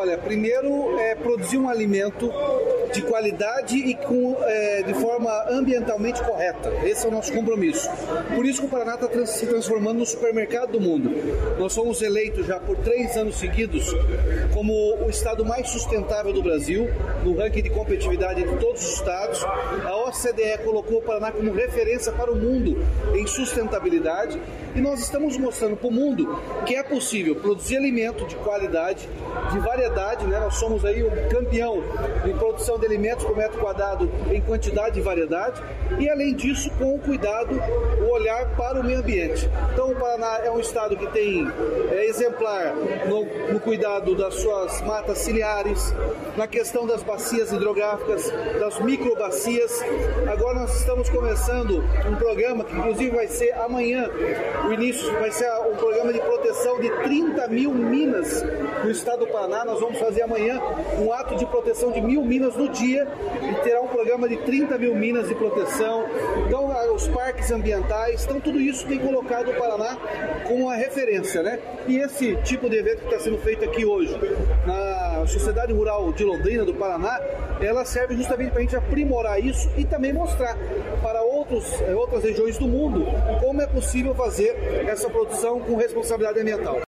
Olha, primeiro é produzir um alimento de qualidade e de forma ambientalmente correta. Esse é o nosso compromisso. Por isso que o Paraná está se transformando no supermercado do mundo. Nós fomos eleitos já por 3 anos seguidos como o estado mais sustentável do Brasil, no ranking de competitividade de todos os estados. A OCDE colocou o Paraná como referência para o mundo em sustentabilidade e nós estamos mostrando para o mundo que é possível produzir alimento de qualidade, de variedade, né? Nós somos aí o campeão de produção de alimentos por metro quadrado em quantidade e variedade e, além disso, com o cuidado, o olhar para o meio ambiente. Então, o Paraná é um estado que tem exemplar no cuidado das suas matas ciliares, na questão das bacias hidrográficas, das microbacias. Agora nós estamos começando um programa que, inclusive, vai ser amanhã. O início vai ser um programa de proteção de 30 mil minas no estado do Paraná. Nós vamos fazer amanhã um ato de proteção de 1000 minas no dia e terá um programa de 30 mil minas de proteção. Então, os parques ambientais, então tudo isso tem colocado o Paraná como uma referência, né? E esse tipo de evento que está sendo feito aqui hoje, na Sociedade Rural de Londrina, do Paraná, ela serve justamente para a gente aprimorar isso e também mostrar para outras regiões do mundo como é possível fazer essa produção com responsabilidade ambiental.